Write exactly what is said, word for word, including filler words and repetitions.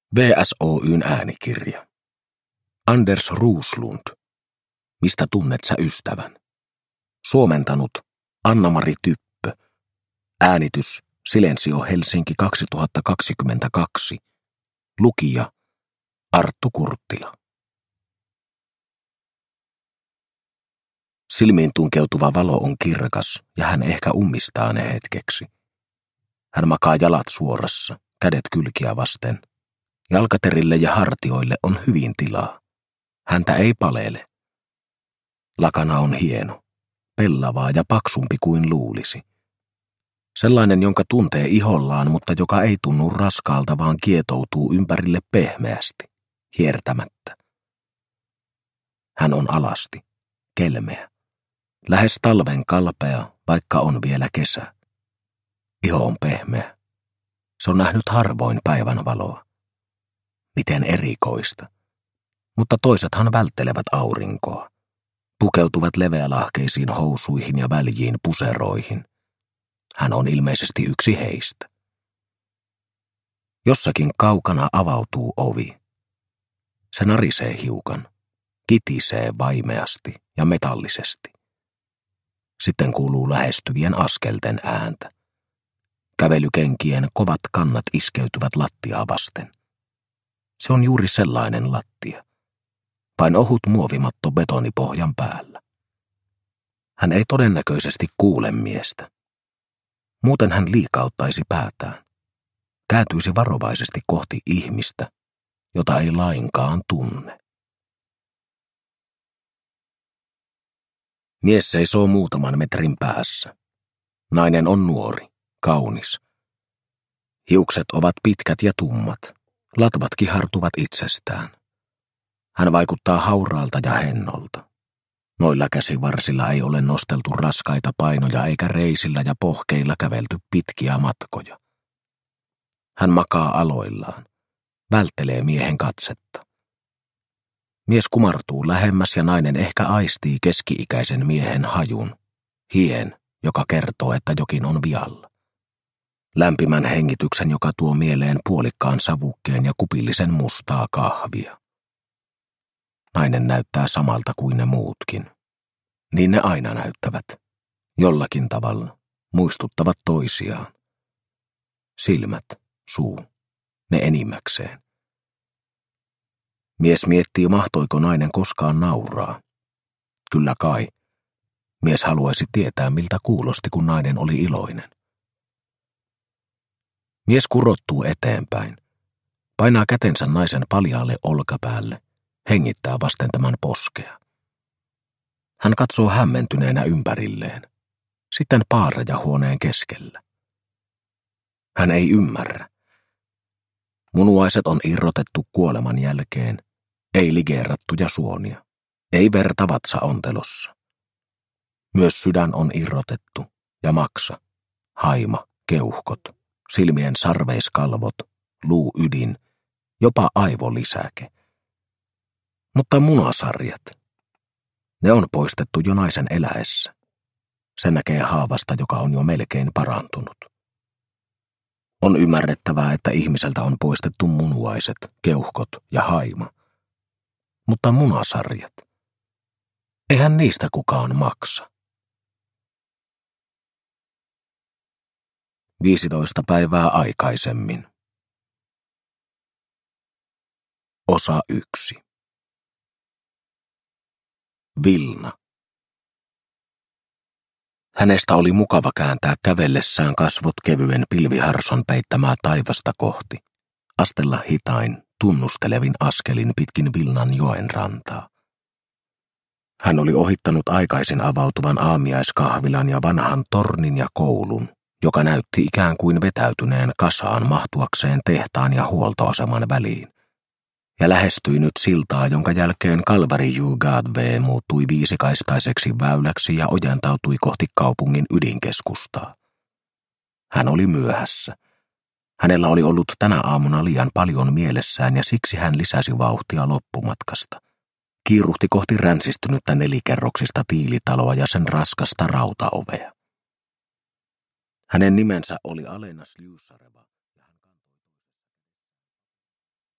V S O:n äänikirja. Anders Roslund. Mistä tunnet sä ystävän? Suomentanut Anna-Mari Typpö. Äänitys Silensio Helsinki kaksituhattakaksikymmentäkaksi. Lukija Arttu Kurttila. Silmiin tunkeutuva valo on kirkas ja hän ehkä ummistaa ne hetkeksi. Hän makaa jalat suorassa, kädet kylkiä vasten. Jalkaterille ja hartioille on hyvin tilaa. Häntä ei palele. Lakana on hieno, pellavaa ja paksumpi kuin luulisi. Sellainen, jonka tuntee ihollaan, mutta joka ei tunnu raskaalta, vaan kietoutuu ympärille pehmeästi, hiertämättä. Hän on alasti, kelmeä, lähes talven kalpea, vaikka on vielä kesä. Iho on pehmeä. Se on nähnyt harvoin päivän valoa. Miten erikoista. Mutta toisethan välttelevät aurinkoa. Pukeutuvat leveälahkeisiin housuihin ja väljiin puseroihin. Hän on ilmeisesti yksi heistä. Jossakin kaukana avautuu ovi. Se narisee hiukan, kitisee vaimeasti ja metallisesti. Sitten kuuluu lähestyvien askelten ääntä. Kävelykenkien kovat kannat iskeytyvät lattiaa vasten. Se on juuri sellainen lattia. Vain ohut muovimatto betonipohjan päällä. Hän ei todennäköisesti kuule miestä. Muuten hän liikauttaisi päätään. Kääntyisi varovaisesti kohti ihmistä, jota ei lainkaan tunne. Mies seisoo muutaman metrin päässä. Nainen on nuori, kaunis. Hiukset ovat pitkät ja tummat. Latvat kihartuvat itsestään. Hän vaikuttaa hauraalta ja hennolta. Noilla käsivarsilla ei ole nosteltu raskaita painoja eikä reisillä ja pohkeilla kävelty pitkiä matkoja. Hän makaa aloillaan, välttelee miehen katsetta. Mies kumartuu lähemmäs ja nainen ehkä aistii keski-ikäisen miehen hajun, hien, joka kertoo, että jokin on vialla. Lämpimän hengityksen, joka tuo mieleen puolikkaan savukkeen ja kupillisen mustaa kahvia. Nainen näyttää samalta kuin ne muutkin. Niin ne aina näyttävät. Jollakin tavalla. Muistuttavat toisiaan. Silmät, suu, ne enimmäkseen. Mies miettii, mahtoiko nainen koskaan nauraa. Kyllä kai. Mies haluaisi tietää, miltä kuulosti, kun nainen oli iloinen. Mies kurottuu eteenpäin. Painaa kätensä naisen paljaalle olkapäälle. Hengittää vasten tämän poskea. Hän katsoo hämmentyneenä ympärilleen. Sitten paareja huoneen keskellä. Hän ei ymmärrä. Munuaiset on irrotettu kuoleman jälkeen. Ei ligeerattuja suonia. Ei verta vatsaontelossa. Myös sydän on irrotettu ja maksa, haima, keuhkot, silmien sarveiskalvot, luuydin, jopa aivolisäke. Mutta munasarjat, ne on poistettu jo naisen eläessä. Se näkee haavasta, joka on jo melkein parantunut. On ymmärrettävää, että ihmiseltä on poistettu munuaiset, keuhkot ja haima. Mutta munasarjat, eihän niistä kukaan maksa. Viisitoista päivää aikaisemmin. Osa yksi. Vilna. Hänestä oli mukava kääntää kävellessään kasvot kevyen pilviharson peittämää taivasta kohti, astella hitain, tunnustelevin askelin pitkin Vilnan joen rantaa. Hän oli ohittanut aikaisin avautuvan aamiaiskahvilan ja vanhan tornin ja koulun, joka näytti ikään kuin vetäytyneen kasaan mahtuakseen tehtaan ja huoltoaseman väliin, ja lähestyi nyt siltaa, jonka jälkeen Kalvari-Jugadve muuttui viisikaistaiseksi väyläksi ja ojentautui kohti kaupungin ydinkeskustaa. Hän oli myöhässä. Hänellä oli ollut tänä aamuna liian paljon mielessään ja siksi hän lisäsi vauhtia loppumatkasta. Kiiruhti kohti ränsistynyttä nelikerroksista tiilitaloa ja sen raskasta rautaovea. Hänen nimensä oli Alena Slyusareva.